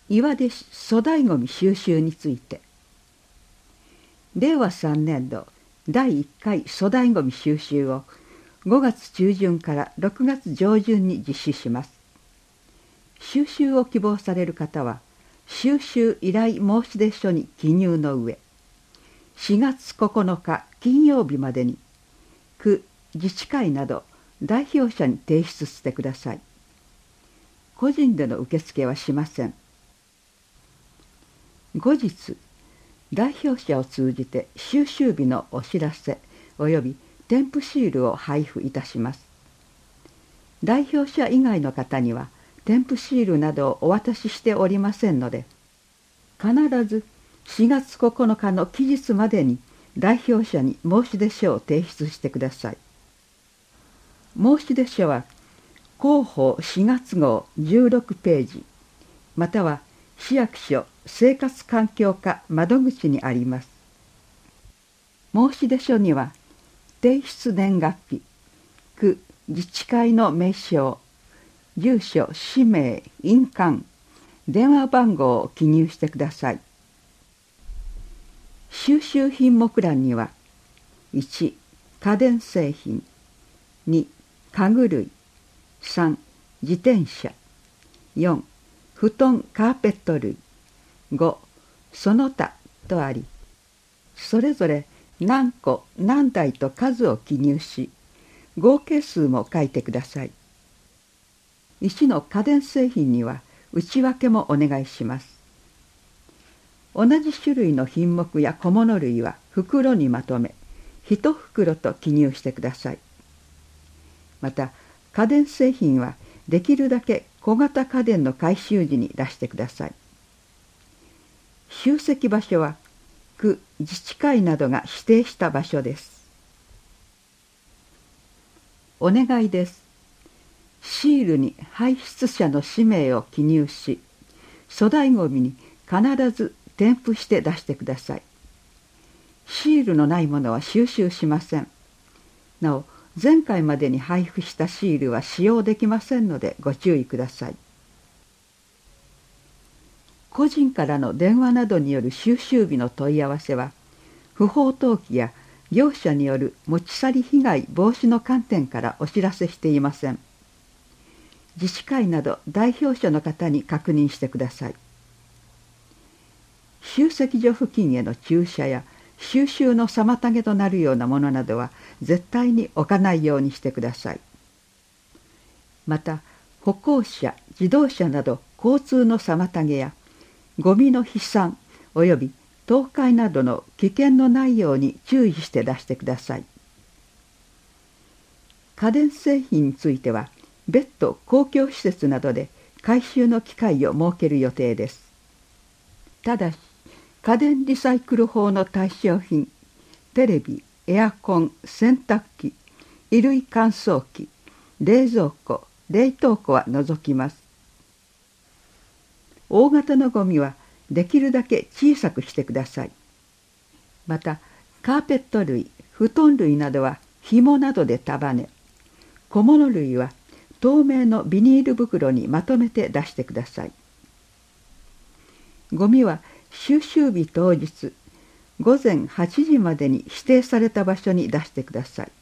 岩出市粗大ごみ収集について、令和3年度第1回粗大ごみ収集を5月中旬から6月上旬に実施します。収集を希望される方は、収集依頼申出書に記入の上、4月9日金曜日までに、区、自治会など代表者に提出してください。個人での受付はしません。後日、代表者を通じて収集日のお知らせ及び添付シールを配布いたします。代表者以外の方には添付シールなどをお渡ししておりませんので、必ず4月9日の期日までに代表者に申出書を提出してください。申出書は広報4月号16ページ、または市役所生活環境課窓口にあります。申出書には、提出年月日、区自治会の名称、住所、氏名、印鑑、電話番号を記入してください。収集品目欄には、1、家電製品、2、家具類、3、自転車、4、布団カーペット類、5、その他とあり、それぞれ何個何台と数を記入し、合計数も書いてください。1の家電製品には内訳もお願いします。同じ種類の品目や小物類は袋にまとめ、1袋と記入してください。また、家電製品はできるだけ小型家電の回収時に出してください。集積場所は区自治会などが指定した場所です。お願いです。シールに排出者の氏名を記入し、粗大ごみに必ず添付して出してください。シールのないものは収集しません。なお、前回までに配布したシールは使用できませんのでご注意ください。個人からの電話などによる収集日の問い合わせは、不法投棄や業者による持ち去り被害防止の観点からお知らせしていません。自治会など代表者の方に確認してください。集積所付近への駐車や収集の妨げとなるようなものなどは絶対に置かないようにしてください。また、歩行者、自動車など交通の妨げやゴミの飛散及び倒壊などの危険のないように注意して出してください。家電製品については、別途公共施設などで回収の機会を設ける予定です。ただし、家電リサイクル法の対象品、テレビ、エアコン、洗濯機、衣類乾燥機、冷蔵庫、冷凍庫は除きます。大型のゴミはできるだけ小さくしてください。また、カーペット類、布団類などは紐などで束ね、小物類は透明のビニール袋にまとめて出してください。ゴミは収集日当日午前8時までに指定された場所に出してください。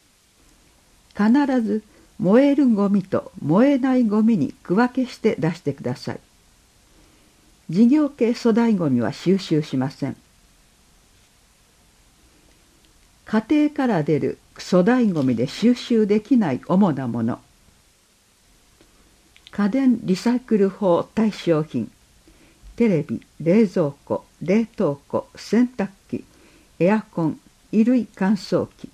必ず燃えるゴミと燃えないゴミに区分けして出してください。事業系粗大ゴミは収集しません。家庭から出る粗大ゴミで収集できない主なもの、家電リサイクル法対象品、テレビ、冷蔵庫、冷凍庫、洗濯機、エアコン、衣類乾燥機、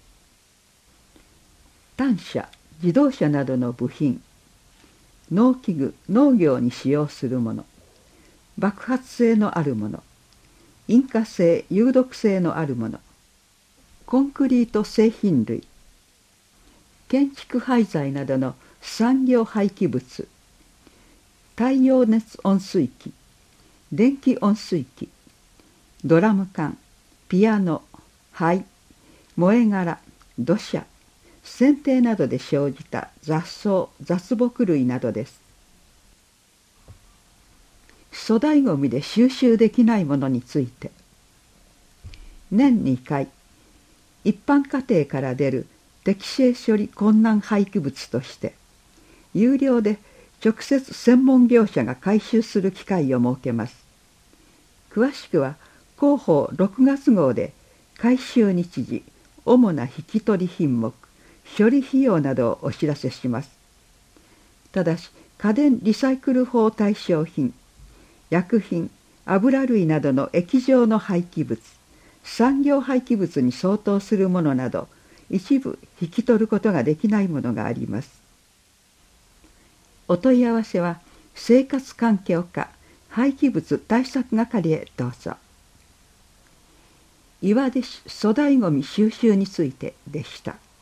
単車、自動車などの部品、農機具、農業に使用するもの、爆発性のあるもの、引火性、有毒性のあるもの、コンクリート製品類、建築廃材などの産業廃棄物、太陽熱温水器、電気温水器、ドラム缶、ピアノ、灰、燃え殻、土砂、剪定などで生じた雑草、雑木類などです。 粗大ごみで収集できないものについて、年2回一般家庭から出る適正処理困難廃棄物として有料で直接専門業者が回収する機会を設けます。詳しくは広報6月号で回収日時、主な引き取り品目、処理費用などをお知らせします。ただし家電リサイクル法対象品、薬品、油類などの液状の廃棄物、産業廃棄物に相当するものなど一部引き取ることができないものがあります。お問い合わせは生活環境課廃棄物対策係へどうぞ。岩出市粗大ごみ収集についてでした。